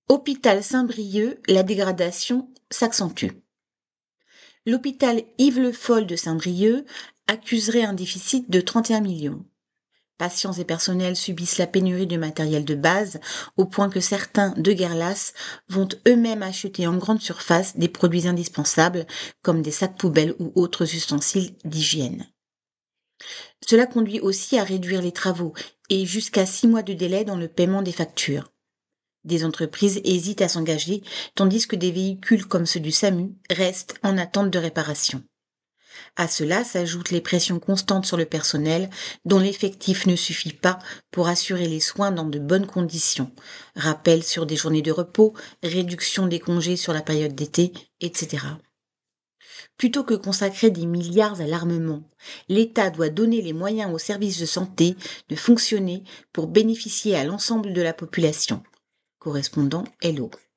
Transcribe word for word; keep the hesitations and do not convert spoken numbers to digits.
Hôpital Saint-Brieuc, la dégradation s'accentue. L'hôpital Yves Le Foll de Saint-Brieuc accuserait un déficit de trente et un millions. Patients et personnels subissent la pénurie de matériel de base, au point que certains de guerre lasse vont eux-mêmes acheter en grande surface des produits indispensables, comme des sacs poubelles ou autres ustensiles d'hygiène. Cela conduit aussi à réduire les travaux et jusqu'à six mois de délai dans le paiement des factures. Des entreprises hésitent à s'engager, tandis que des véhicules comme ceux du SAMU restent en attente de réparation. À cela s'ajoutent les pressions constantes sur le personnel, dont l'effectif ne suffit pas pour assurer les soins dans de bonnes conditions. Rappel sur des journées de repos, réduction des congés sur la période d'été, et cetera. Plutôt que consacrer des milliards à l'armement, l'État doit donner les moyens aux services de santé de fonctionner pour bénéficier à l'ensemble de la population. Correspondant Hello.